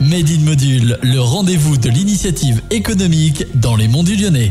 Made in Module, le rendez-vous de l'initiative économique dans les Monts du Lyonnais.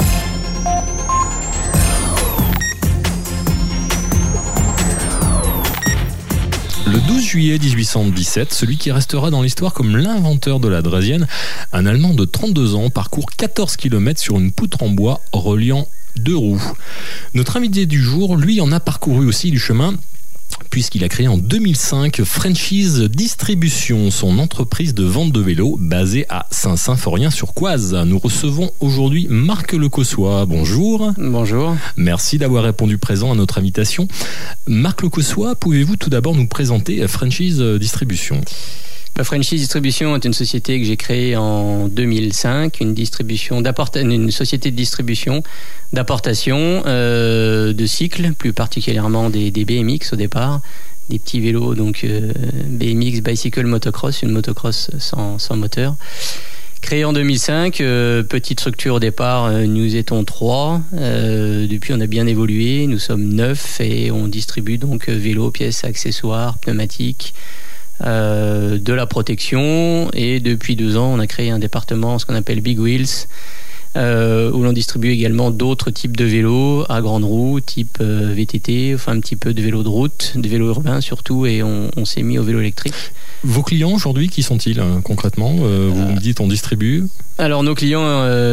Le 12 juillet 1817, celui qui restera dans l'histoire comme l'inventeur de la draisienne, un Allemand de 32 ans, parcourt 14 km sur une poutre en bois reliant deux roues. Notre invité du jour, lui, en a parcouru aussi du chemin, puisqu'il a créé en 2005 Franchise Distribution, son entreprise de vente de vélos basée à Saint-Symphorien-sur-Coise. Nous recevons aujourd'hui Marc Lecossois. Bonjour. Bonjour. Merci d'avoir répondu présent à notre invitation. Marc Lecossois, pouvez-vous tout d'abord nous présenter Franchise Distribution ? Franchise Distribution est une société que j'ai créée en 2005, une société de distribution d'apportation de cycles, plus particulièrement des BMX au départ, des petits vélos, donc BMX, Bicycle Motocross, une motocross sans moteur. Créée en 2005, petite structure au départ, nous étions 3. Depuis, on a bien évolué, nous sommes 9 et on distribue donc vélos, pièces, accessoires, pneumatiques, de la protection, et depuis 2 ans on a créé un département, ce qu'on appelle Big Wheels, où l'on distribue également d'autres types de vélos à grande roue, type VTT, enfin un petit peu de vélos de route, de vélos urbains surtout, et on s'est mis au vélo électrique. Vos clients aujourd'hui, qui sont-ils concrètement ? Vous me dites on distribue ? Alors nos clients,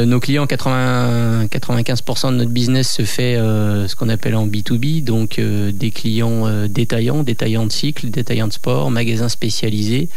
95% de notre business se fait ce qu'on appelle en B2B, donc des clients détaillants de cycles, détaillants de sport, magasins spécialisés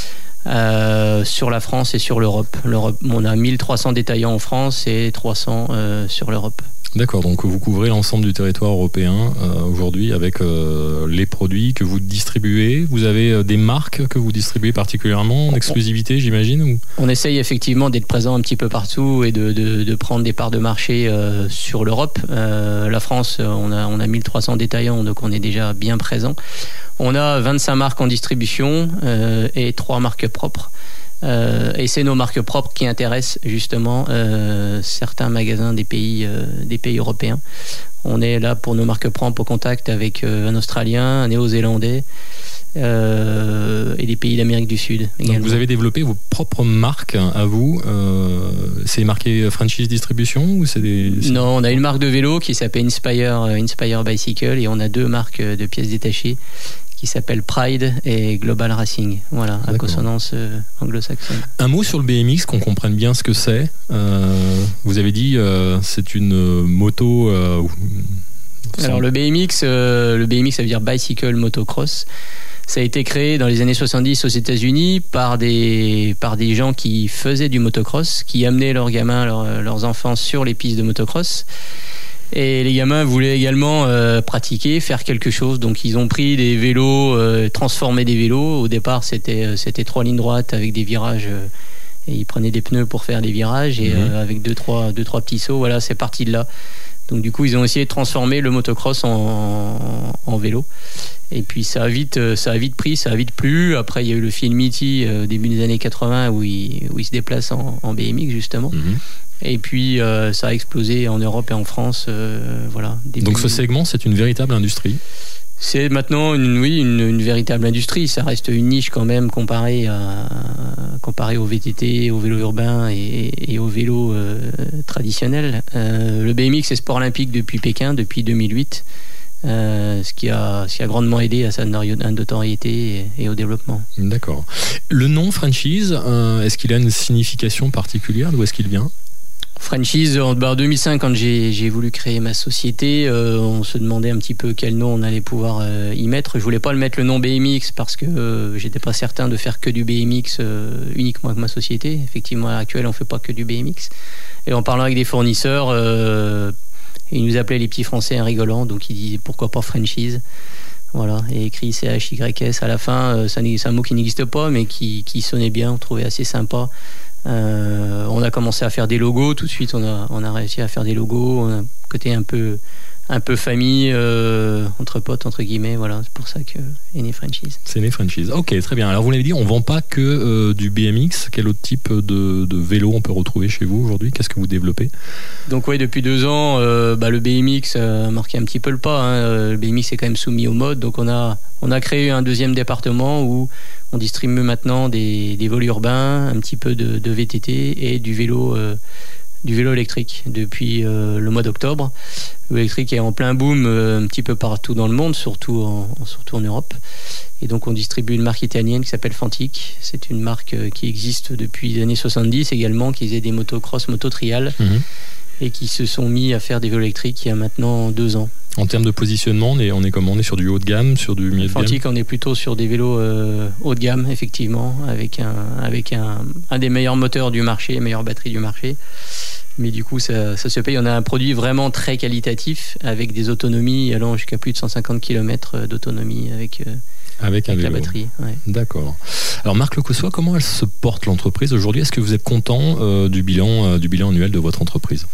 sur la France et sur l'Europe. On a 1300 détaillants en France et 300 sur l'Europe. D'accord, donc vous couvrez l'ensemble du territoire européen aujourd'hui avec les produits que vous distribuez. Vous avez des marques que vous distribuez particulièrement en exclusivité, j'imagine, ou... On essaye effectivement d'être présent un petit peu partout et de prendre des parts de marché sur l'Europe. La France, on a 1300 détaillants, donc on est déjà bien présent. On a 25 marques en distribution et 3 marques propres. Et c'est nos marques propres qui intéressent justement certains magasins des pays européens. On est là pour nos marques propres au contact avec un Australien, un Néo-Zélandais et des pays d'Amérique du Sud également. Donc vous avez développé vos propres marques à vous. C'est marqué Franchise Distribution ou c'est des... Non, on a une marque de vélo qui s'appelle Inspire Bicycle, et on a 2 marques de pièces détachées qui s'appelle Pride et Global Racing, voilà, à consonance anglo-saxonne. Un mot sur le BMX, qu'on comprenne bien ce que c'est. Vous avez dit c'est une moto... Alors le BMX, ça veut dire Bicycle Motocross. Ça a été créé dans les années 70 aux États-Unis par des gens qui faisaient du motocross, qui amenaient leurs gamins, leurs enfants sur les pistes de motocross. Et les gamins voulaient également pratiquer, faire quelque chose. Donc ils ont pris des vélos, transformé des vélos. Au départ, c'était 3 lignes droites avec des virages. Et ils prenaient des pneus pour faire des virages, et avec deux trois petits sauts. Voilà, c'est parti de là. Donc du coup, ils ont essayé de transformer le motocross en vélo. Et puis ça a vite pris, ça a vite plu. Après, il y a eu le film E.T. Début des années 80 où il se déplace en BMX justement. Et puis ça a explosé en Europe et en France. Voilà. Donc ce segment, c'est une véritable industrie. C'est maintenant une véritable industrie. Ça reste une niche quand même comparé au VTT, au vélo urbain et au vélo traditionnel. Le BMX est sport olympique depuis Pékin, depuis 2008. Ce qui a grandement aidé à sa notoriété et au développement. D'accord. Le nom franchise, est-ce qu'il a une signification particulière ? D'où est-ce qu'il vient ? Franchise, en 2005, quand j'ai voulu créer ma société, on se demandait un petit peu quel nom on allait pouvoir y mettre. Je voulais pas le mettre le nom BMX parce que j'étais pas certain de faire que du BMX uniquement avec ma société. Effectivement, à l'heure actuelle, on fait pas que du BMX. Et en parlant avec des fournisseurs, ils nous appelaient les petits Français en rigolant, donc ils disaient pourquoi pas franchise. Voilà, et écrit CHYS à la fin, c'est un mot qui n'existe pas, mais qui sonnait bien, on trouvait assez sympa. On a commencé à faire des logos tout de suite. On a réussi à faire des logos. On a un côté un peu famille, entre potes, entre guillemets. Voilà, c'est pour ça que est né Franchise. C'est né Franchise. Ok, très bien. Alors vous l'avez dit, on vend pas que du BMX. Quel autre type de vélo on peut retrouver chez vous aujourd'hui ? Qu'est-ce que vous développez ? Donc oui, depuis 2 ans, le BMX a marqué un petit peu le pas. Le BMX est quand même soumis aux modes. Donc on a créé un deuxième département où On distribue maintenant des vols urbains, un petit peu de VTT et du vélo électrique depuis le mois d'octobre. Le vélo électrique est en plein boom un petit peu partout dans le monde, surtout en Europe. Et donc on distribue une marque italienne qui s'appelle Fantic. C'est une marque qui existe depuis les années 70 également, qui faisait des motocross, moto-trial, et qui se sont mis à faire des vélos électriques il y a maintenant 2 ans. En termes de positionnement, on est comment? On est sur du haut de gamme, sur du milieu de gamme? Fantic, on est plutôt sur des vélos haut de gamme, effectivement, avec un des meilleurs moteurs du marché, meilleure batterie du marché. Mais du coup, ça se paye. On a un produit vraiment très qualitatif, avec des autonomies allant jusqu'à plus de 150 km d'autonomie avec la batterie. Ouais. D'accord. Alors Marc Lecossois, comment elle se porte l'entreprise aujourd'hui? Est-ce que vous êtes content du bilan annuel de votre entreprise?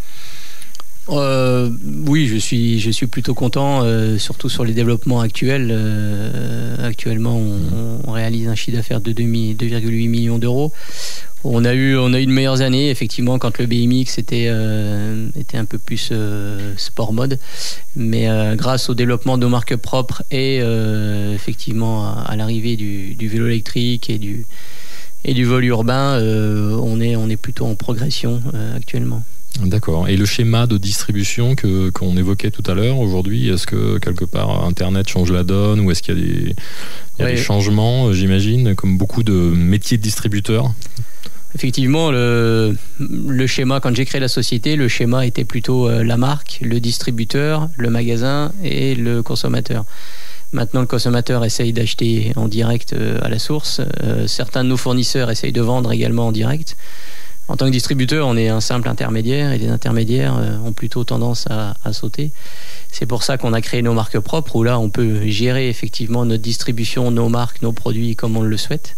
Oui, je suis plutôt content, surtout sur les développements actuels. Actuellement, on réalise un chiffre d'affaires de 2,8 millions d'euros. On a eu de meilleures années, effectivement, quand le BMX était un peu plus sport mode. Mais grâce au développement de nos marques propres et effectivement à l'arrivée du vélo électrique et du vol urbain, on est plutôt en progression actuellement. D'accord. Et le schéma de distribution qu'on évoquait tout à l'heure, aujourd'hui, est-ce que quelque part Internet change la donne, ou est-ce qu'il y a des changements, j'imagine, comme beaucoup de métiers de distributeurs? Effectivement, le schéma, quand j'ai créé la société, le schéma était plutôt la marque, le distributeur, le magasin et le consommateur. Maintenant, le consommateur essaye d'acheter en direct à la source. Certains de nos fournisseurs essayent de vendre également en direct. En tant que distributeur, on est un simple intermédiaire, et les intermédiaires ont plutôt tendance à sauter. C'est pour ça qu'on a créé nos marques propres, où là, on peut gérer effectivement notre distribution, nos marques, nos produits comme on le souhaite.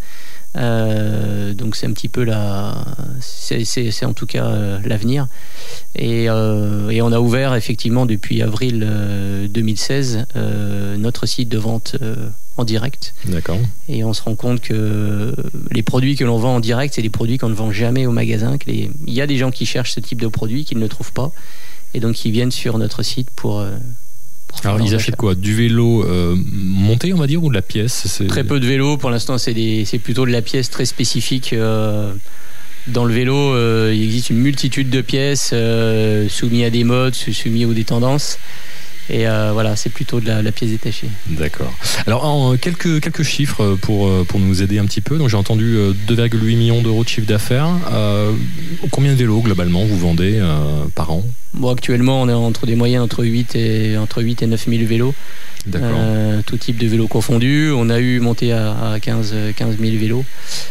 Donc c'est un petit peu c'est en tout cas l'avenir. Et on a ouvert effectivement depuis avril 2016 notre site de vente en direct. D'accord. Et on se rend compte que les produits que l'on vend en direct, c'est des produits qu'on ne vend jamais au magasin. Il y a des gens qui cherchent ce type de produits, qu'ils ne trouvent pas, et donc qui viennent sur notre site pour alors ils achètent quoi? Du vélo monté, on va dire, ou de la pièce? Très peu de vélos pour l'instant, c'est plutôt de la pièce très spécifique. Dans le vélo, il existe une multitude de pièces soumises à des modes, soumises aux des tendances. Et voilà, c'est plutôt de la pièce détachée. D'accord. Alors, quelques chiffres pour nous aider un petit peu. Donc, j'ai entendu 2,8 millions d'euros de chiffre d'affaires. Combien de vélos, globalement, vous vendez par an? Bon, actuellement, on est entre des moyennes entre 8 et 9 000 vélos. D'accord. Tout type de vélos confondus. On a monté à 15 000 vélos.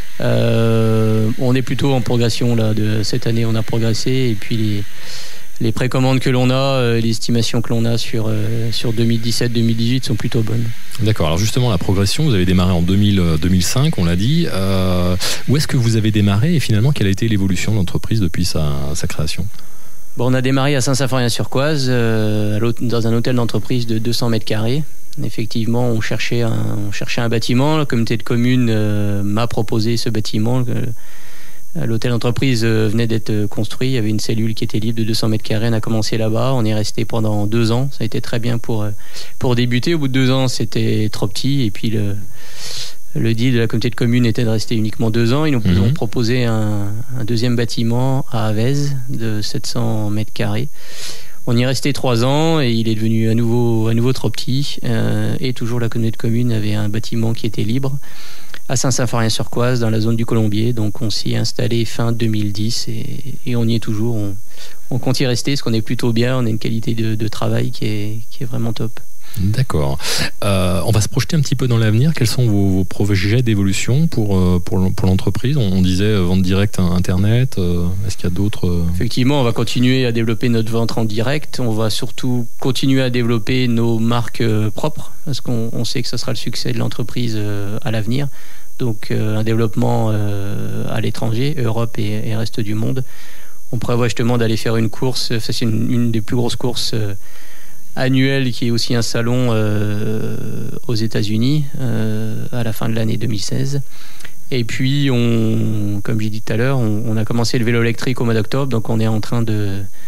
On est plutôt en progression là. Cette année, on a progressé. Et puis, les précommandes que l'on a, les estimations que l'on a sur 2017-2018 sont plutôt bonnes. D'accord. Alors justement, la progression, vous avez démarré en 2005, on l'a dit. Où est-ce que vous avez démarré et finalement, quelle a été l'évolution de l'entreprise depuis sa création? Bon, on a démarré à Saint-Symphorien-sur-Coise, dans un hôtel d'entreprise de 200 mètres carrés. Effectivement, on cherchait un bâtiment. La communauté de communes m'a proposé ce bâtiment. L'hôtel d'entreprise venait d'être construit, il y avait une cellule qui était libre de 200 mètres carrés, on a commencé là-bas, on est resté pendant 2 ans, ça a été très bien pour débuter. Au bout de 2 ans, c'était trop petit, et puis le deal de la communauté de communes était de rester uniquement 2 ans. Ils nous ont proposé un deuxième bâtiment à Avez de 700 mètres carrés. On y est resté 3 ans et il est devenu à nouveau trop petit, et toujours la communauté de communes avait un bâtiment qui était libre à Saint-Symphorien-sur-Coise, dans la zone du Colombier. Donc on s'y est installé fin 2010 et on y est toujours. On compte y rester parce qu'on est plutôt bien, on a une qualité de travail qui est vraiment top. D'accord. On va se projeter un petit peu dans l'avenir. Quels sont vos projets d'évolution pour l'entreprise? On disait vente directe à Internet. Est-ce qu'il y a d'autres... Effectivement, on va continuer à développer notre vente en direct. On va surtout continuer à développer nos marques propres, parce qu'on sait que ce sera le succès de l'entreprise à l'avenir. Donc un développement à l'étranger, Europe et reste du monde. On prévoit justement d'aller faire une course. C'est une des plus grosses courses annuelles, qui est aussi un salon aux États-Unis à la fin de l'année 2016. Et puis, comme j'ai dit tout à l'heure, on a commencé le vélo électrique au mois d'octobre, donc on est en train de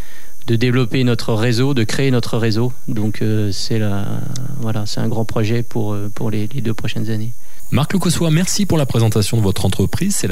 développer notre réseau, de créer notre réseau. Donc c'est un grand projet pour les 2 prochaines années. Marc Lecossois, merci pour la présentation de votre entreprise. C'est la